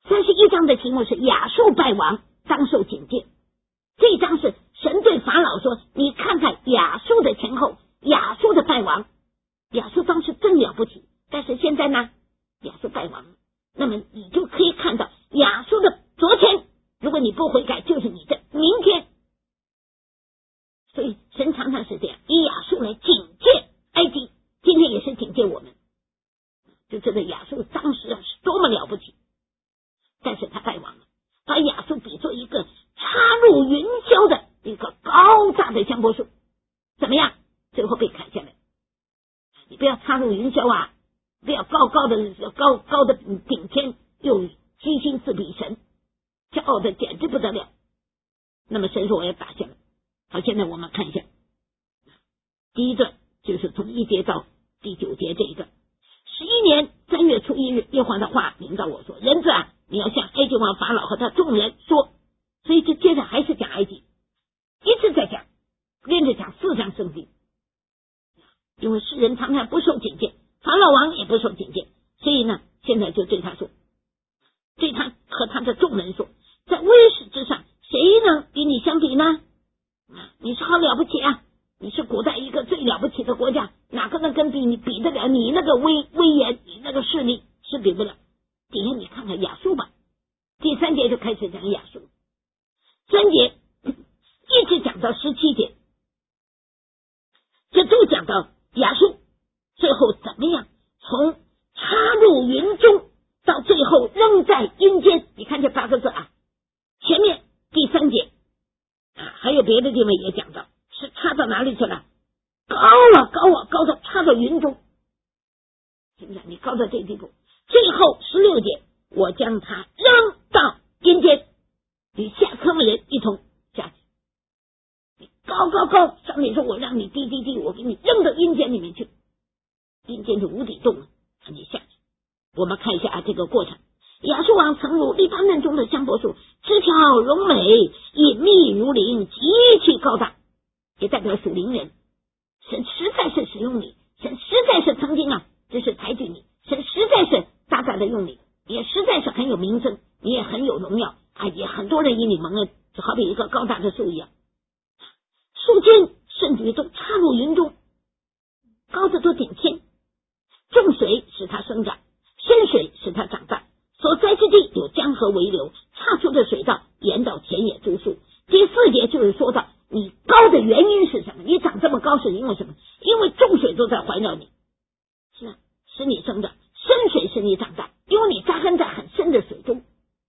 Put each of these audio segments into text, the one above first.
31章的题目是亚述败亡，当受警戒。这一章是神对法老说，你看看亚述的前后，亚述的败亡。亚述当时真了不起，但是现在呢，亚述败亡了。那么你就可以看到亚述的昨天，如果你不悔改，就是你的明天。所以神常常是这样，以亚述来警戒埃及，今天也是警戒我们。就这个亚述当时是多么了不起，但是他败亡了，把亚述比作一个插入云霄的一个高大的香柏树，怎么样？最后被砍下来。你不要插入云霄啊，不要高高的顶天，又居心自比神，骄傲的简直不得了。那么神说我要打下来。好，现在我们看一下第一段，就是从1节到第9节这一段。11年3月初1日，耶和华的话临到我说，人子啊，你要向埃及王法老和他众人说。所以这接着还是讲埃及，一直在讲，连着讲4章圣经。因为世人常常不受警戒，法老王也不受警戒，所以呢，现在就对他说，对他和他的众人说，在威势之上，谁能与你相比呢？你是好了不起啊，你是古代一个最了不起的国家，哪个能跟你比得了？你那个威严，你那个势力是比不了。底下你看看亚述吧，第3节就开始讲亚述，3节一直讲到17节，这都讲到亚述最后怎么样，从插入云中到最后扔在阴间。你看这8个字啊，前面第3节还有别的地方也讲到，是插到哪里去了？高到插到云中，是不是？你高到这个地步。最后16节，我将他扔到阴间，与下坑的人一同下去。你高，上帝说我让你低，我给你扔到阴间里面去。阴间是无底洞，让你下去。我们看一下这个过程。亚述王曾如黎巴嫩中的香柏树，枝条荣美，隐秘如林，极其高大，也代表属灵人。神实在是使用你，神实在是曾经就是抬举你，神实在是大大的用你，也实在是很有名声，你也很有荣耀也很多人以你蒙恩，就好比一个高大的树一样。树尖甚至于都插入云中，高的都顶天。众水使它生长，深水使它长大，所在之地有江河为流，岔出的水道沿到田野诸树。第4节就是说到你高的原因是什么？你长这么高是因为什么？因为众水都在环绕你，是使你生长，深水使你长大，因为你扎根在很深的水中，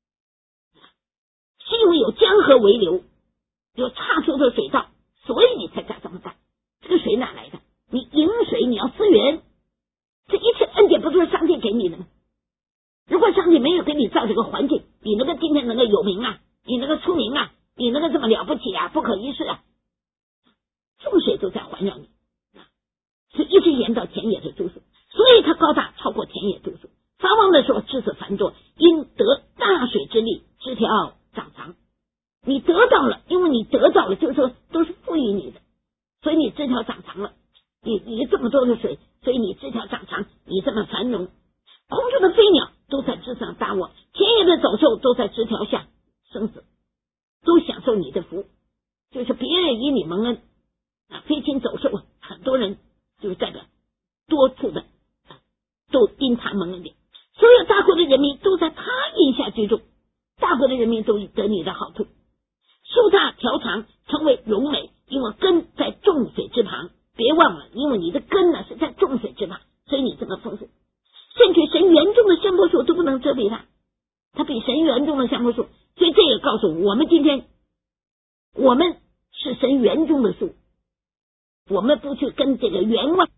是因为有江河为流，有岔出的水道，所以你才长这么大。这个水哪来的？你饮水你要资源，这一切恩典不都是上帝给你的吗？如果上帝没有给你造这个环境，你能够今天能够有名你能够出名你能够这么了不起不可一世众水都在环绕你，所以一直沿到田野的诸树，所以它高大超过田野诸树。发旺的时候枝子繁多，因得大水之力，枝条长长。你得到了，因为你得到了，就是说都是赋予你的，所以你枝条长长了，你这么多的水，所以你枝条长长，你这么繁荣。空中的飞鸟都在枝上搭窝，田野的走兽都在枝条下生死，都享受你的福。就是别人以你蒙恩飞禽走兽很多人就是代表多处的都因他蒙恩的。所有大国的人民都在他荫下居住，大国的人民都得你的好处。树大条长，成为荣美，因为根在众水之旁。别忘了，因为你的根是在众水之旁，所以你这么丰富。甚至神园中的香柏树都不能遮蔽它，它比神园中的香柏树。所以这也告诉我们，今天我们是神园中的树，我们不去跟这个园外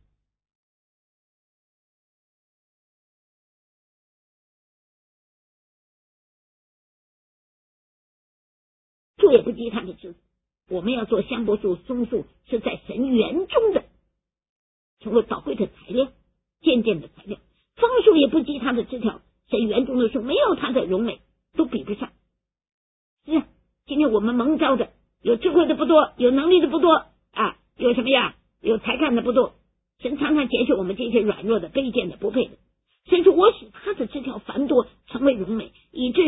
树也不及它的枝子。我们要做香柏树、松树，是在神园中的，成为宝贵的材料，渐渐的材料。枫树也不及它的枝条，神园中的树没有它的荣美，都比不上。是今天我们蒙召的，有智慧的不多，有能力的不多有什么有才干的不多。神常常拣选我们这些软弱的、卑贱的、不配的。神说我使他的枝条繁多，成为荣美，以致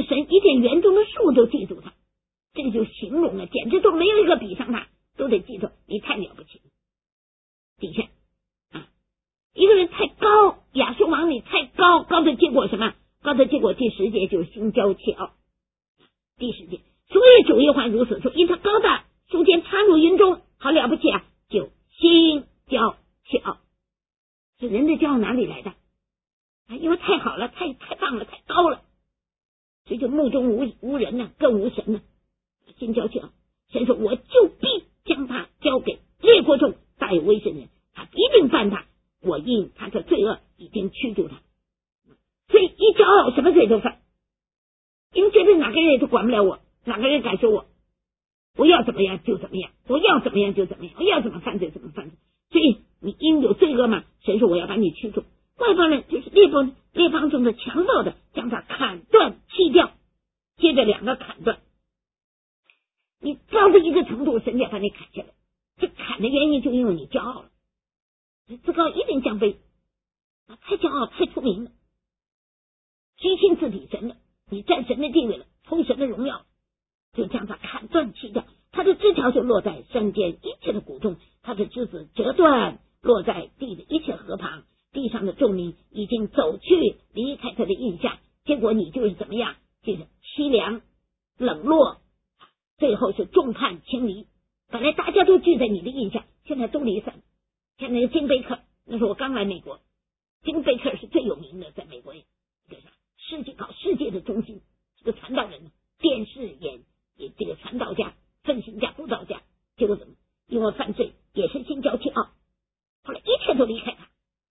见园中的树都记住他，这个就形容了，简直都没有一个比上他，都得记住，你太了不起了。底下一个人太高，亚述王你太高，高的结果什么？高的结果第10节就是心骄气傲。第10节，所以主耶和华如此说，因他高大，数间插入云中，好了不起啊，就心骄气傲。这人的骄傲哪里来的？因为太好了，太棒了，太高了，所以就目中无人呢，更无神呢，心骄气傲。神说我就必将他交给列国中大有威神人，他一定办他，我因他的罪恶已经驱逐他。所以一骄傲什么罪都犯，因为觉得哪个人也都管不了我，哪个人敢说我要怎么样就怎么样，我要怎么样就怎么样，我要怎么犯罪怎么犯罪。所以你因有罪恶嘛，神说我要把你驱逐。外邦人就是列邦中的强暴的，将他砍断弃掉，接着2个砍断。你到了一个程度，神要把你砍下来，这砍的原因就因为你骄傲了，自高一定降卑，太骄傲太出名了，居心自比神了，你占神的地位了，偷神的荣耀，就将他砍断弃掉，他的枝条就落在山间一切的谷中，他的枝子折断落在地的一切河旁，地上的众民已经走去离开他的印下，结果你就是怎么样，就是凄凉冷落，最后是众叛亲离。本来大家都聚在你的印下，现在都离散。像那个金贝克，那是我刚来美国，金贝克是最有名的，在美国搞世界的中心，这个传道人，电视也这个传道家、分析家、布道家，结果怎么？因为犯罪也是心骄气傲，后来一切都离开他，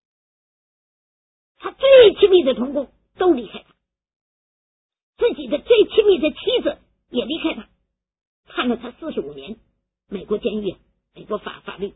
他最亲密的同工都离开他，自己的最亲密的妻子也离开他，判了他45年，美国监狱，美国法律，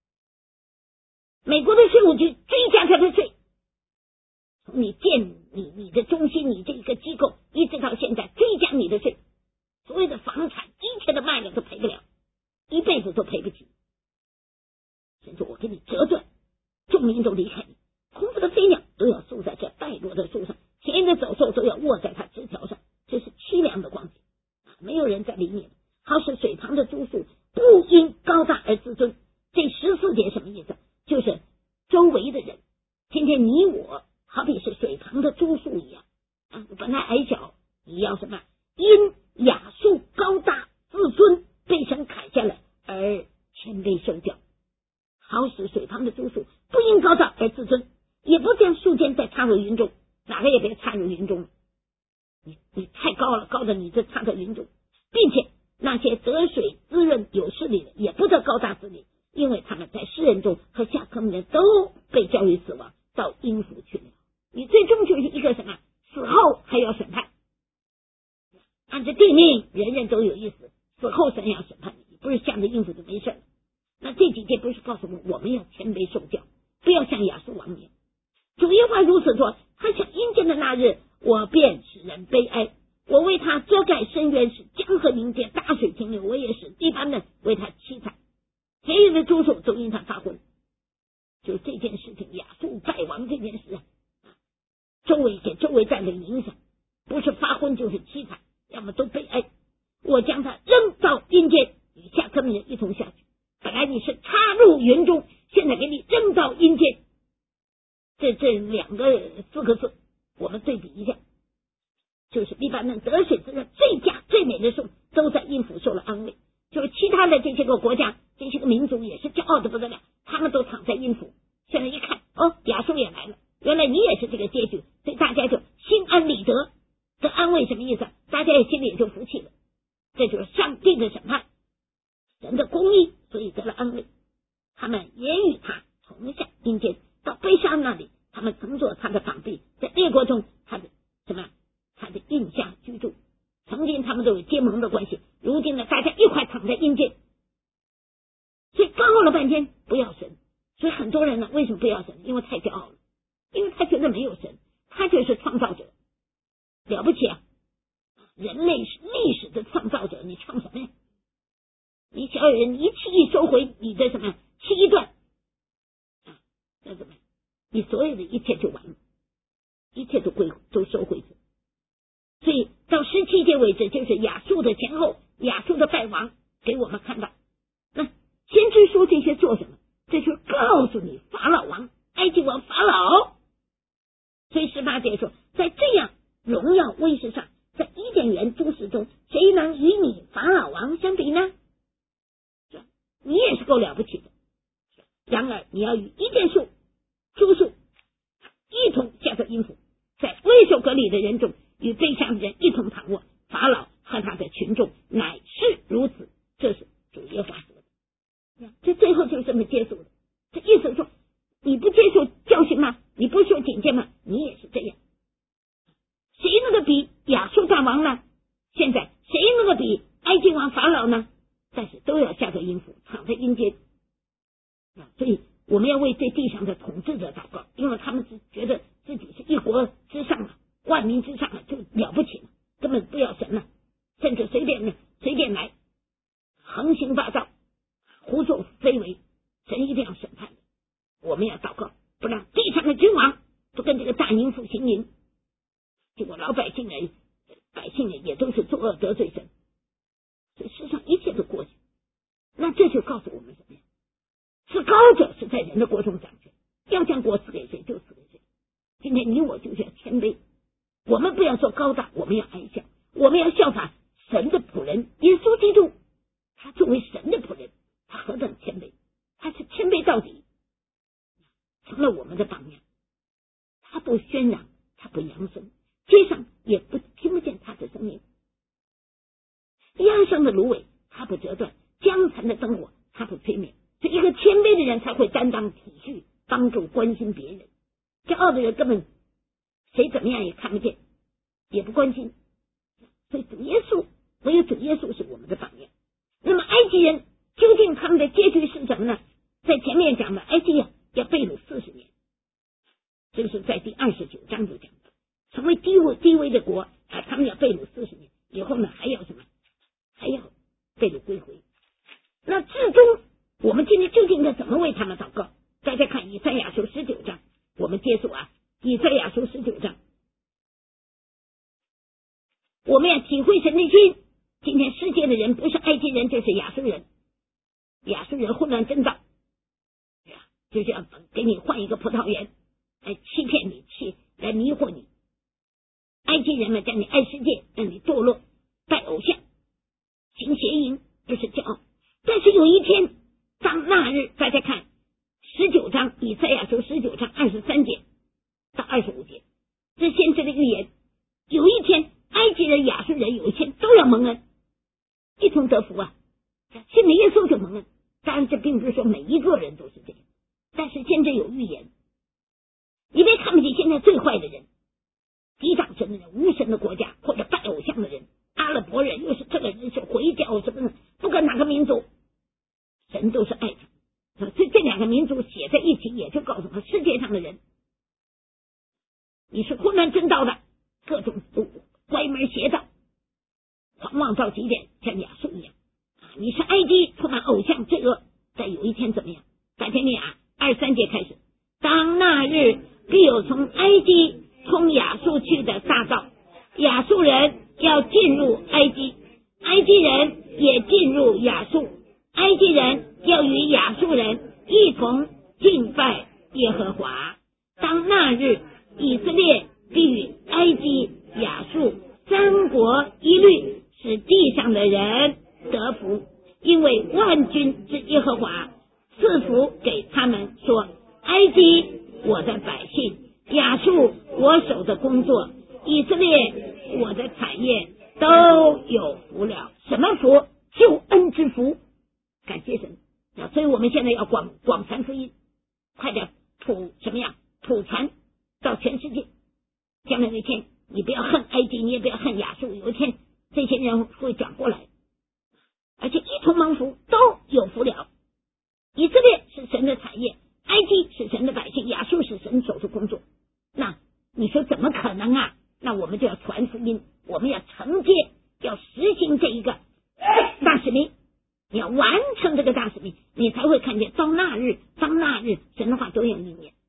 美国的税务局追加他的税，从你建你的中心，你这个机构一直到现在追加你的税，所有的房产一切的卖了都赔不了，一辈子都赔不起。甚至我给你折断，众民都离开你，空腹的飞鸟都要宿在这败落的树上，田野的走兽都要卧在它枝条上，这是凄凉的光景，没有人在理你了。好使水旁的株树不因高大而自尊。这14节什么意思？就是周围的人，今天你我好比是水旁的株树一样本来矮小，你要什么？因亚述高大自尊，被神砍下来而谦卑受教。好使水旁的株树不因高大而自尊，也不将树尖再插入云中，哪个也别插入云中了。你太高了，高的你这插在云中，并且那些得水滋润有势力的也不得高大之力，因为他们在世人中和下坑人都被交于死亡，到阴府去了。你最终就是一个什么？死后还要审判。按照定命，人人都有一死，死后神要审判你，不是下了阴府就没事了。那这几节不是告诉我们要谦卑受教，不要像亚述王一样。主耶和华如此说，他想阴间的那日，我便使人悲哀，我为他遮盖深渊，使江河凝结，大水停留，我也使地板们为他凄惨，田野的诸兽都因他发昏。就这件事情，亚述败亡这件事给周围带来影响，不是发昏就是凄惨，要么都悲哀。我将他扔到阴间，与下坑人一同下去。本来你是插入云中，现在给你扔到阴间。这4个字我们对比一下，就是黎巴嫩得水之的最佳最美的树都在阴府受了安慰，就是其他的这些个国家这些个民族也是骄傲的不得了，他们都躺在阴府。现在一看亚述也来了，原来你也是这个结局，所以大家就心安理得。这安慰什么意思？大家也心里也就服气了，这就是上帝的审判，人的公义，所以得了安慰。他们也与他同下阴间，到悲伤那里，他们乘坐他的膀臂，在列国中他的印下居住。曾经他们都有结盟的关系，如今呢，大家一块躺在阴间。所以高傲了半天不要神，所以很多人呢，为什么不要神？因为太骄傲了，因为他觉得没有神，他就是创造者，了不起啊！人类是历史的创造者，你创什么呀？你小有人一气一收回你的什么七段那怎么你所有的一切就完了，一切都收回去。所以到17 7节为止，就是亚述的前后，亚述的败亡，给我们看到。那先知说这些做什么？这就是告诉你法老王，埃及王法老。所以18节说，在这样荣耀威势上，在伊甸园诸事中，谁能与你法老王相比呢？你也是够了不起的。然而你要与伊甸树、朱树一同下着阴府，在未受割礼的人中与卑下的人一同躺卧。法老和他的群众乃是如此，这是主耶和华说的。这最后就这么结束的。这意思说，你不接受教训吗？你不受警戒吗？你也是这样。谁能够比亚述大王呢？现在谁能够比埃及王法老呢？但是都要下着阴府，躺在阴间。所以我们要为这地上的统治者祷告，因为他们只觉得自己是一国之上了，万民之上了，就了不起了，根本不要神了，甚至随便来，横行霸道，胡作非为，神一定要审判的。我们要祷告，不让地上的君王都跟这个大淫妇行淫，结果老百姓也都是作恶得罪神，所以世上一切都过去。那这就告诉我们什么呀？是高者是在人的国中掌权，要将国赐给谁就赐给谁。今天你我就是要谦卑，我们不要做高大，我们要矮小，我们要效法神的仆人耶稣基督。他作为神的仆人，他何等谦卑，他是谦卑到底，成了我们的榜样。他不喧嚷，他不扬声，街上也不听不见他的声音。压伤的芦苇他不折断，将残的灯火他不吹灭。是一个谦卑的人才会担当体恤，帮助关心别人。骄傲的人根本谁怎么样也看不见，也不关心。所以主耶稣，唯有主耶稣是我们的榜样。那么埃及人究竟他们的结局是什么呢？在前面讲的埃及要被掳40年，这个是在第29章就讲的，成为低微的国他们要被掳40年，以后呢还要什么？还要被掳归回。那至终我们今天究竟应该怎么为他们祷告？大家看以赛亚书19章，我们接触以赛亚书19章，我们要体会神的心。今天世界的人不是埃及人就是亚述人，亚述人混乱真道，就是要给你换一个葡萄园来欺骗你，来迷惑你。埃及人们叫你爱世界，让你堕落，拜偶像，行邪淫，这是骄傲。但是有一天，当那日，大家看19章以赛亚书19章23节到25节，这先知的预言，有一天埃及人、亚述人有一天都要蒙恩，一同得福信了耶稣就蒙恩。当然这并不是说每一个人都是这样，但是先知有预言。你别看不起现在最坏的人，抵挡神的人，无神的国家，或者拜偶像的人，阿拉伯人，又是这个人是回教什么的，不管哪个民族，神都是爱他。这两个民族写在一起，也就告诉他世界上的人，你是混乱真道的，各种歪门邪道，狂妄到极点，像亚述一样你是埃及充满偶像罪恶。但有一天怎么样？大家念23节开始，当那日必有从埃及冲亚述去的大道，亚述人要进入埃及，埃及人也进入亚述，埃及人要与亚述人一同敬拜耶和华。当那日，以色列必与埃及、亚述3国一律，使地上的人得福，因为万军之耶和华赐福给他们，说：埃及我的百姓，亚述我手的工作，以色列我的产业，都有福了。什么福？救恩之福。感谢神。所以我们现在要广传福音，快点普传到全世界。将来有一天，你不要恨埃及，你也不要恨亚述，有一天这些人会转过来，而且一同蒙福，都有福了。以色列是神的产业，埃及是神的百姓，亚述是神手的工作。那你说怎么可能那我们就要传福音，我们要承接，要实行这一个大使命，你要完成这个大使命，你才会看见当那日神的话都有应验。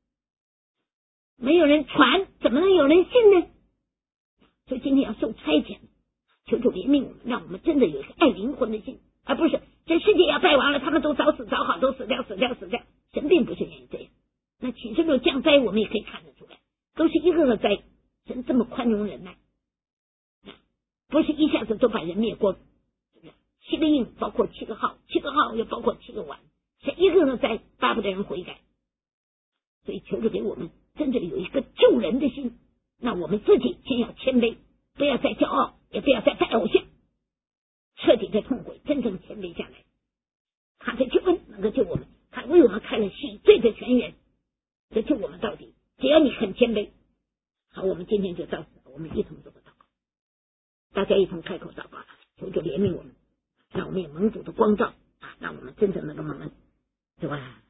没有人传，怎么能有人信呢？所以今天要受差遣， 求主怜悯我们，让我们真的有一个爱灵魂的心，而不是这世界要败亡了，他们都早死早好，都死掉。神并不是愿意这样。那启示录降灾，我们也可以看得出来，都是一个个灾，神这么宽容忍耐，不是一下子都把人灭光，是不是？7个印包括7个号，7个号又包括7个碗，神一个个灾，巴不得人悔改。所以求主给我们真正有一个救人的心，那我们自己先要谦卑，不要再骄傲，也不要再拜偶像，彻底的痛悔，真正谦卑下来。他的救恩能够救我们，他为我们开了洗罪的泉源，这救我们到底。只要你很谦卑。好，我们今天就到此，我们一同做个祷告，大家一同开口祷告，求主怜悯我们，让我们有蒙主的光照啊，让我们真正能够蒙恩，对吧？